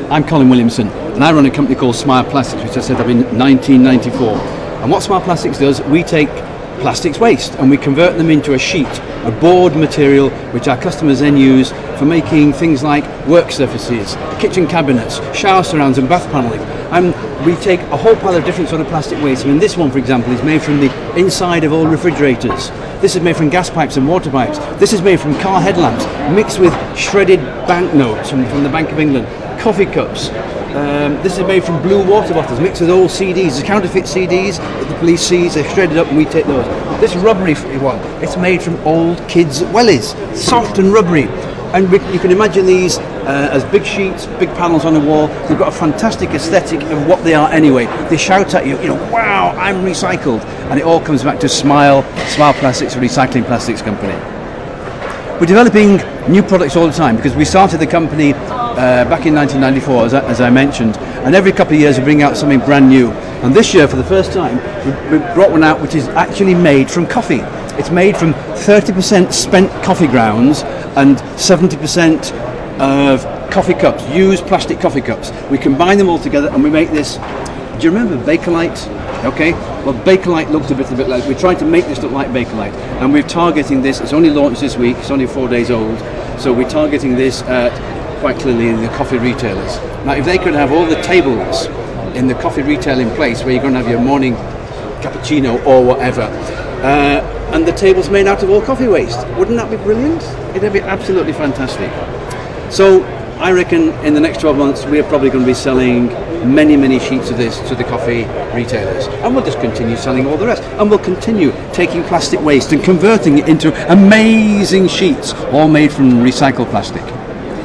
I'm Colin Williamson, and I run a company called Smile Plastics, which I set up in 1994. And what Smile Plastics does, we take plastics waste and we convert them into a sheet, a board material, which our customers then use for making things like work surfaces, kitchen cabinets, shower surrounds and bath panelling. And we take a whole pile of different sort of plastic waste. I mean, this one, for example, is made from the inside of all refrigerators. This is made from gas pipes and water pipes. This is made from car headlamps, mixed with shredded banknotes from the Bank of England, coffee cups. This is made from blue water bottles, mixed with old CDs. The counterfeit CDs that the police seize, they're shredded up and we take those. This rubbery one, it's made from old kids' wellies, soft and rubbery. And you can imagine these as big sheets, big panels on the wall. They've got a fantastic aesthetic of what they are anyway. They shout at you, wow, I'm recycled. And it all comes back to Smile Plastics, a recycling plastics company. We're developing new products all the time because we started the company back in 1994, as I mentioned, and every couple of years we bring out something brand new. And this year, for the first time, we brought one out which is actually made from coffee. It's made from 30% spent coffee grounds and 70% of coffee cups, used plastic coffee cups. We combine them all together and we make this. Do you remember Bakelite? Okay, well, Bakelite looked a bit like, we're trying to make this look like Bakelite, and we're targeting this. It's only launched this week, it's only 4 days old, so we're targeting this at quite clearly the coffee retailers. Now, if they could have all the tables in the coffee retail in place where you're going to have your morning cappuccino or whatever, and the tables made out of all coffee waste, wouldn't that be brilliant? It'd be absolutely fantastic. So I reckon in the next 12 months we're probably going to be selling many sheets of this to the coffee retailers, and we'll just continue selling all the rest, and we'll continue taking plastic waste and converting it into amazing sheets all made from recycled plastic.